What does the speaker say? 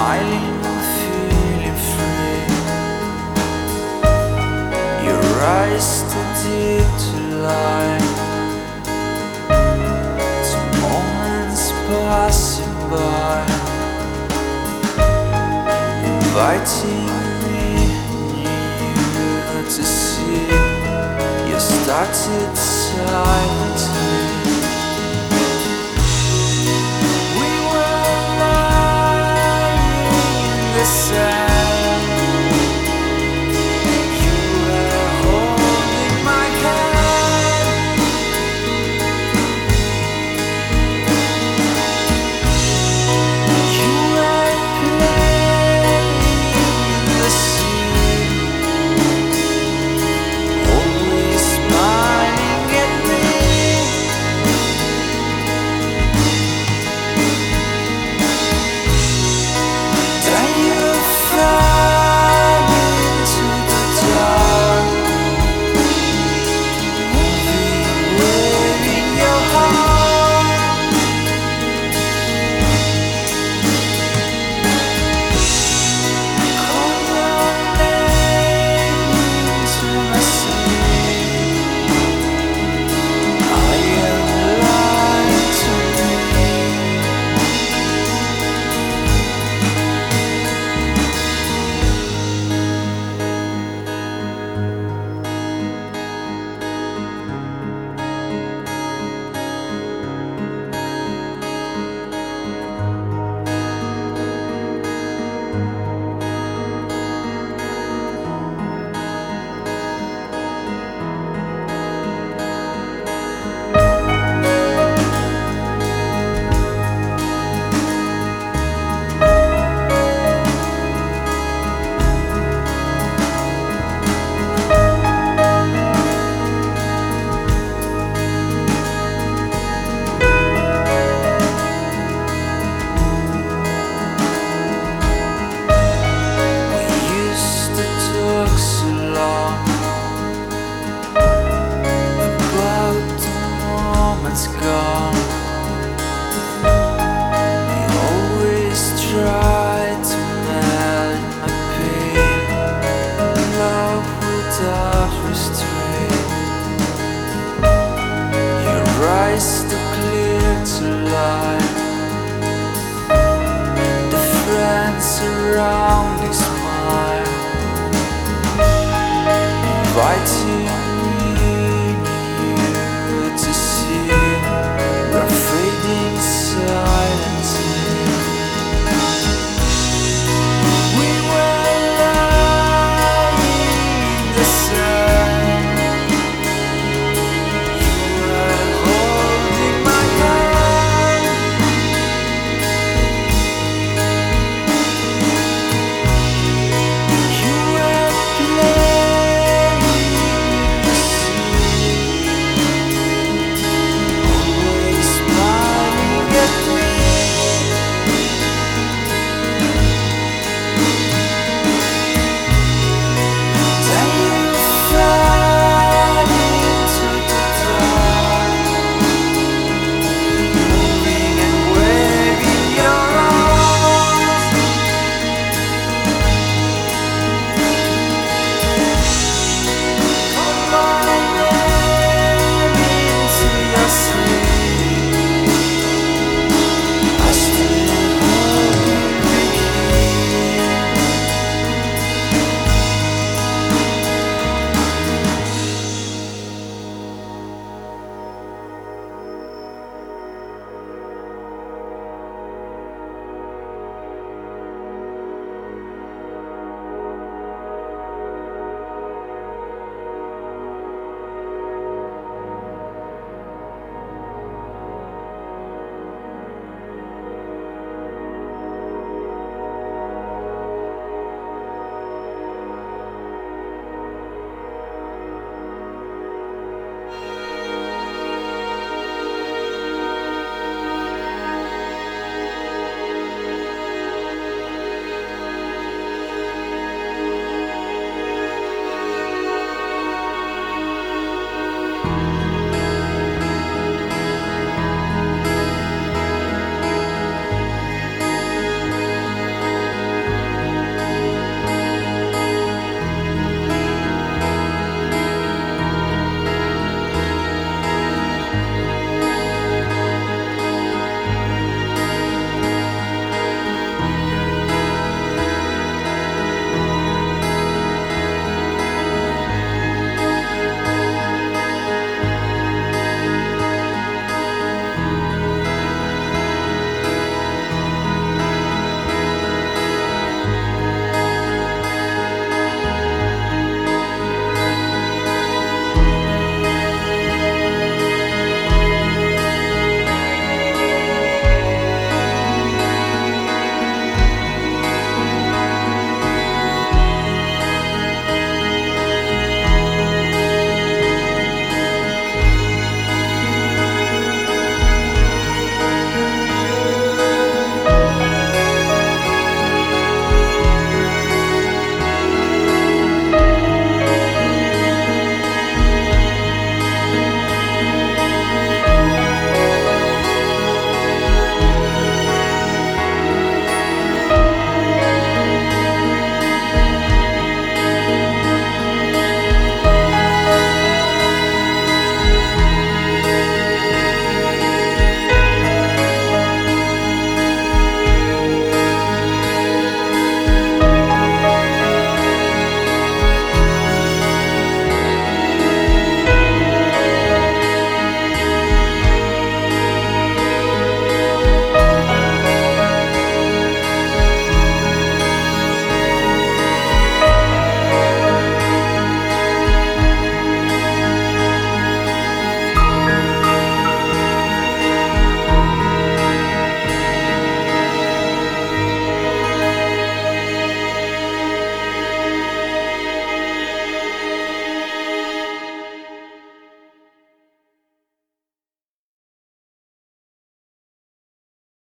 smiling, feeling free. Your eyes too deep to lie. Two moments passing by, inviting me to see. You started silently. We were lying in the sand. You were holding my hand. You were playing in the sea, always smiling at me. Then you fell into the dark, moving, waving your heart. Call your name into my sleep. I am lying to me. We used to talk so long about the moments gone. We always tried to melt my pain, love without restraint. Your eyes too clear to lie. The friends surrounding smile.